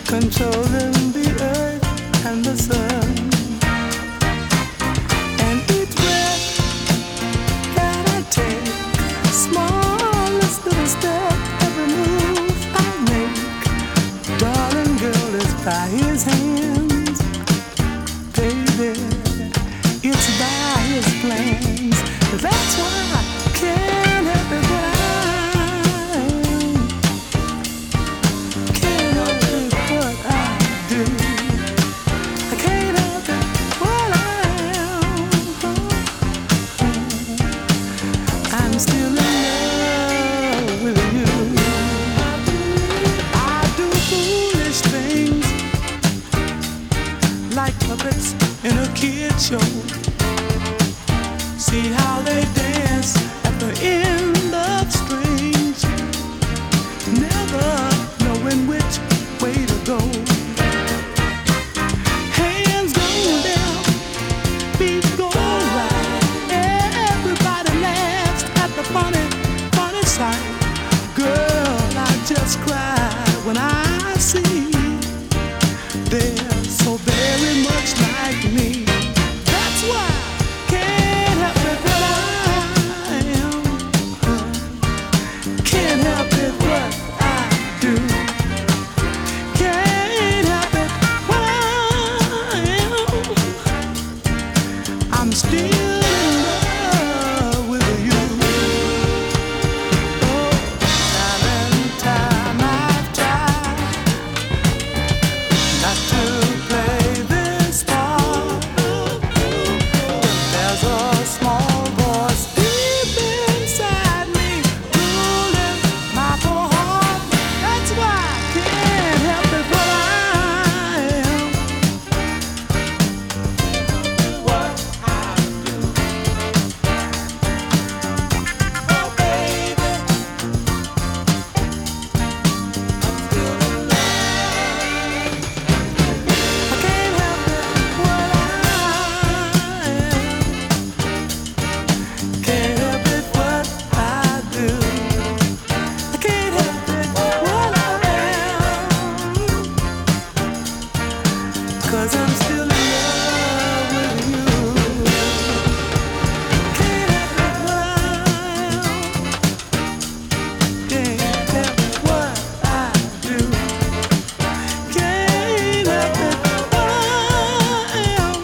controlling the earth and the sun. And each breath that I take, smallest little step, every move I make, darling girl, is by his hands. Baby, it's by his plans. That's why I can't help it when can't help it what I do. I can't help it what I am. I'm still in love with you. I do foolish things like puppets in a kid show. See how they dance at the end of strings, never knowing which way to go. Hands going down, feet going right. Everybody laughs at the funny, funny sight. Girl, I just cry when I see they're so very much like me. That's why I can't help it that I am. Can't help it what I do. Can't help it what I am. I'm still in love with you. Oh, time and time I've tried not to play this part. There's a small voice deep inside me ruling my poor heart. That's why I can't help it what I am. What I do. Oh baby, I'm still in love. I can't help it what I am. Can't help it what I do. I can't help it what I am. 'Cause I'm still in love with you. Can't help it what I am. Can't help it what I do. Can't help it what I am.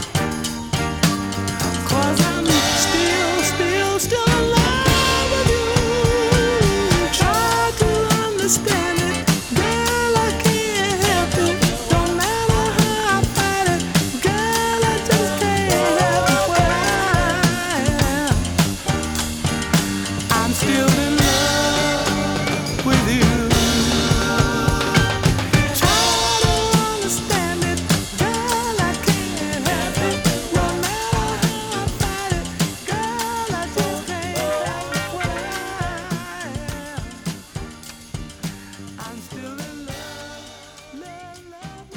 'Cause I'm still in love with you. Try to understand it, girl, I can't help it. Don't matter how I fight it, girl, I just can't help it what I am. I'm still in love with you. Try to understand it, girl, I can't help it. No matter how I fight it, girl, I just can't help it what I am. I'm still in love, love, love.